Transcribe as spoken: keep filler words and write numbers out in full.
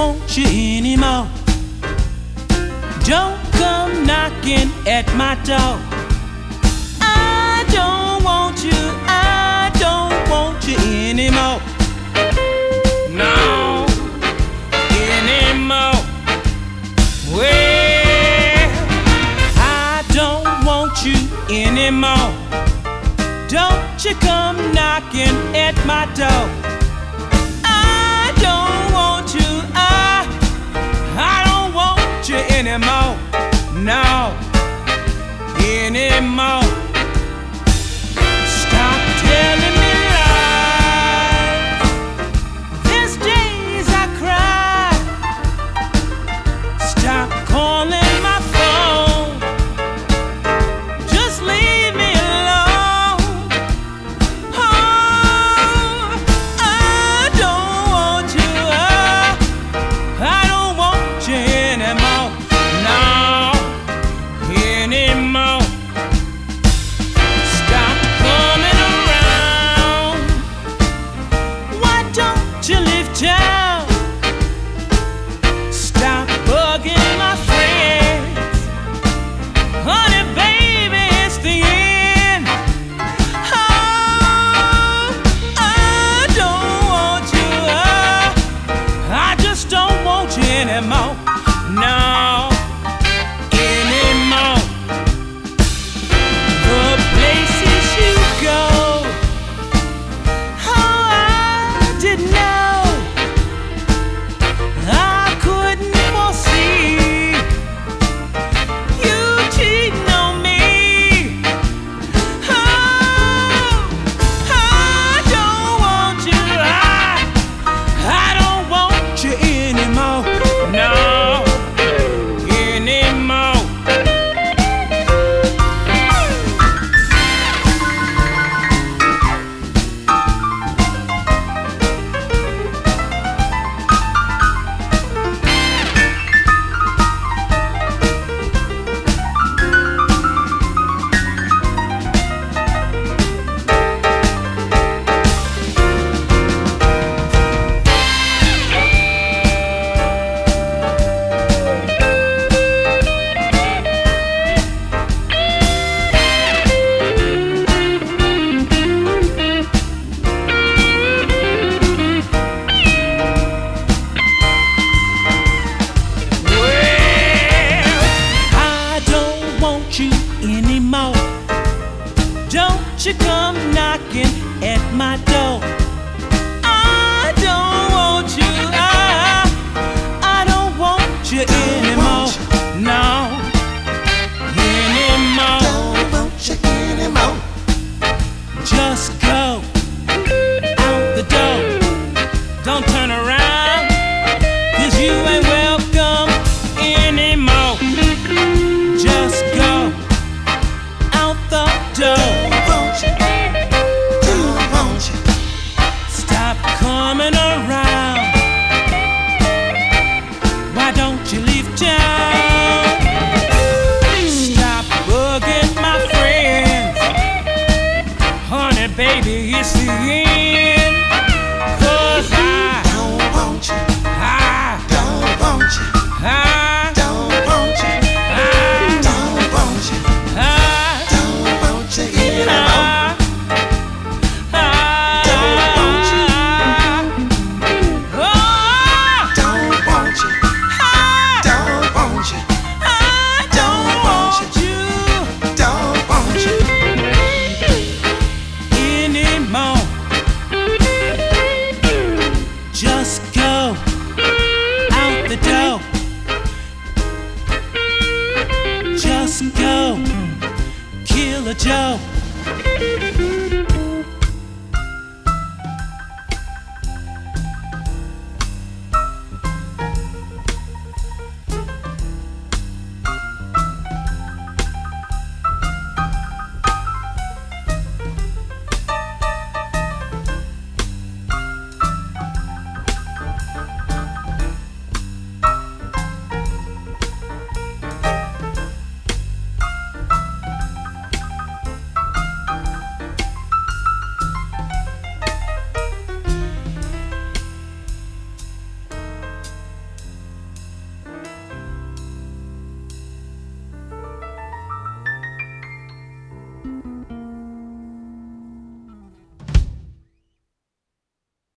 want you anymore. Don't come knocking at my door. I don't want you, I don't want you anymore. No, anymore. Well, I don't want you anymore. Don't you come knocking at my door. I don't want you, I, I don't want you anymore. No, anymore. Stop telling me lies. These days I cry. Stop calling my phone. Just leave me alone. Oh, I don't want you. I, I don't want you anymore. No, anymore. Stop coming around. Why don't you leave town? Stop bugging my friends. Honey, baby, it's the end. Oh, I don't want you. I, I just don't want you anymore. No, anymore. The places you go, oh, I didn't know. I couldn't foresee you cheating on me. Oh, I don't want you. I, I don't want you anymore. No, anymore. You anymore. Don't you come knocking at my door. I don't want you. I, I don't want you anymore. No, anymore. Don't want you anymore. Just go out the door. Don't turn around, 'cause you ain't welcome anymore. Just go out the door. Don't want you. Don't want you. Stop coming around. Why don't you leave town? Stop bugging my friends. Honey, baby, it's the end. 'Cause I Don't want you. I, Don't want you. I, Don't want you. I, Don't want you. I, Don't want you anymore. I, I, Don't want you. oh, Don't want you. I, Don't want you. I don't want you Don't want you. anymore. Just go out the door. Just go, Killer Joe.